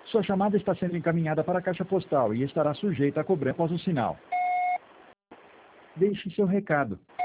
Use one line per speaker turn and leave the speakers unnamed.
Sua chamada está sendo encaminhada para a caixa postal e estará sujeita a cobrança após o sinal. Deixe seu recado.